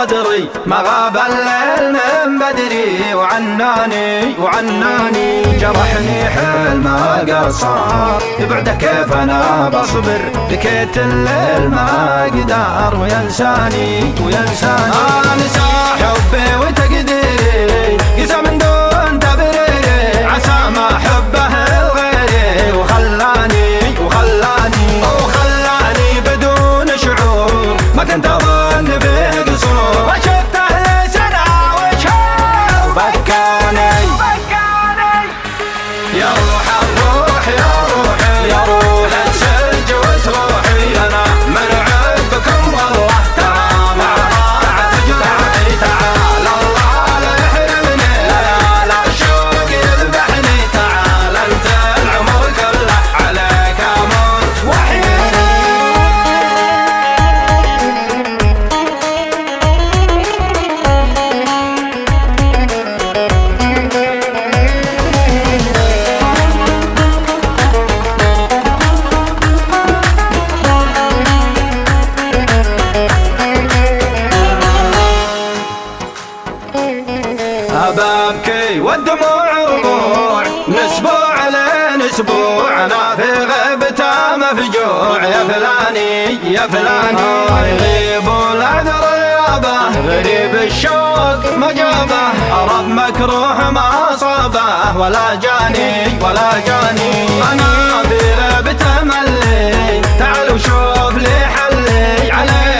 صدري ما غاب الليل من بدري وعناني جرحني حيل ما قصر بعده كيف انا بصبر بكيت الليل ما اقدر وينساني انسى حبي وتقديري قسى من دون تبريري عسى ما حبه الغيري وخلاني بدون شعور ما كنت اظن به قصور وشفته لسنة وشهور وبكاني يا روح الروح يا روح السج وتروحي انا مرعب بكم والله ترى مع راعة جرحي تعال الله لا يحرمني لا الشوق يذبحني تعال انت العمر كله عليك اموت وحيني أبكي والدموع ربوع من أسبوع لين أسبوع أنا في غيبته مفجوع يا فلاني يغيب العذر غيابه غريب الشوق مجابه أرب مكروه ما صابه ولا جاني أنا في غيبته ملي تعال وشوف لي حلي عليه